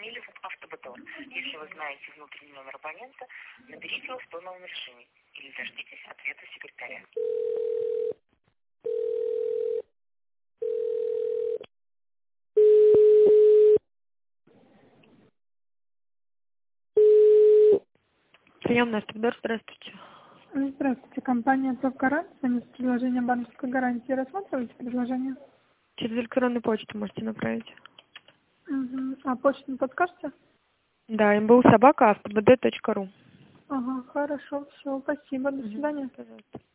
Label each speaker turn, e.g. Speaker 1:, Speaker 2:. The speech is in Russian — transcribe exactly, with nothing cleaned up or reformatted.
Speaker 1: позвонили в автобатон. Если вы знаете внутренний номер абонента, наберите его в тоновом режиме или дождитесь ответа секретаря.
Speaker 2: Приемная Автодор, здравствуйте.
Speaker 3: Здравствуйте, компания ТОП Гарант. С вами предложение банковской гарантии. Рассматриваете предложение?
Speaker 2: Через электронную почту можете направить.
Speaker 3: Угу. А почту не подскажете?
Speaker 2: Да, мбу собака автобд точка ру.
Speaker 3: Ага, хорошо, все, спасибо, до
Speaker 2: Мгм.
Speaker 3: свидания.
Speaker 2: Пожалуйста.